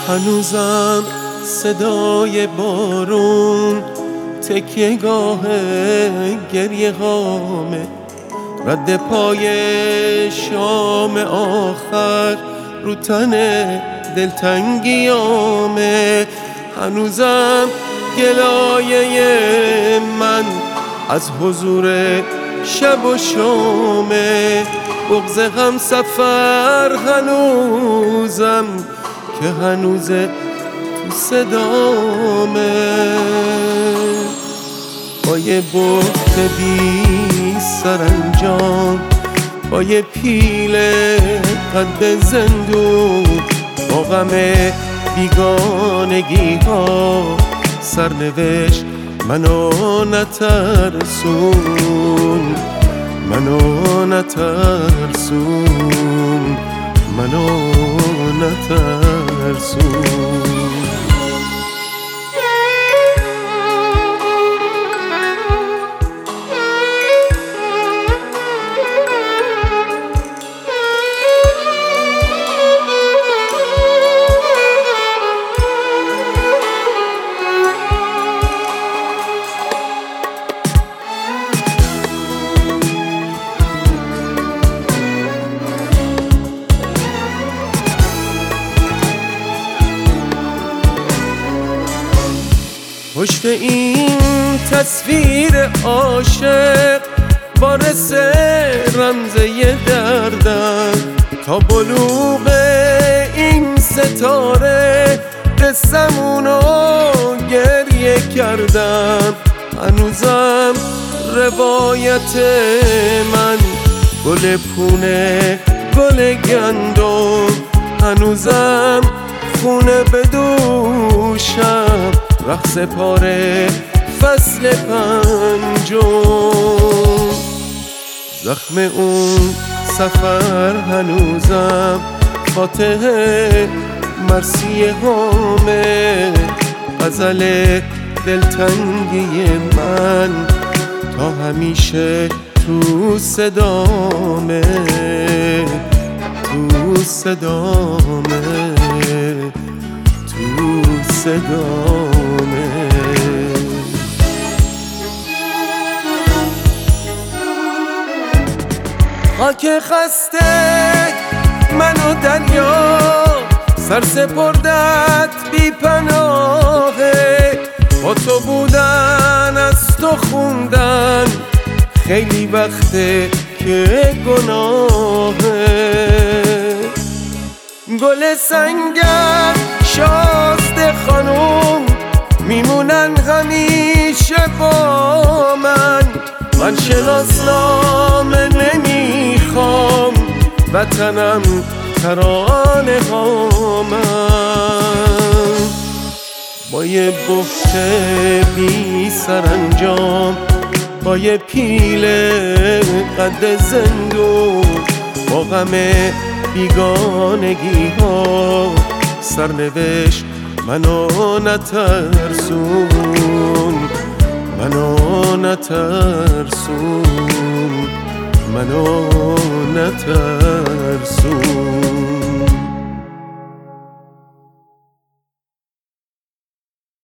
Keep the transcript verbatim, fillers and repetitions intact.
هنوزم صدای بارون تکیه گاه گریه هامه، رد پای شام آخر رو تن دلتنگیامه. هنوزم گلایه من از حضور شب و شامه، بغض هم سفر هنوزم که هنوزه تو صدامه. با یه بحت بی سرانجام، با یه پیل قد زندون، با غم بیگانگی ها سرنوشت منو نترسون، منو نترسون، منو نترسون. پشت این تصویر عاشق وارث رمزه دردم، تا بلوغ این ستاره قصه‌مونو گریه کردم. هنوزم روایت من گل پونه گل گندم، هنوزم خونه به دوشم رقص پاره فصل پنجم. زخم اون سفر هنوزم فاتح مرثیه هامه، غزل دلتنگی من تا همیشه تو صدامه، تو صدامه، تو صدامه. خاک خسته منو دریا سر سپردت بی پناهه، با تو بودن از تو خوندن خیلی وقته که گناهه. گل سنگر شازده خانوم میمونن همیشه با من، من شناسنامه نمیخوام وطنم ترانه ها من. با یه بحت بی سرانجام، با یه پیل قد زندون، با غم بیگانگی ها سرنوشت منو نترسون، منو نترسون، منو نترسون.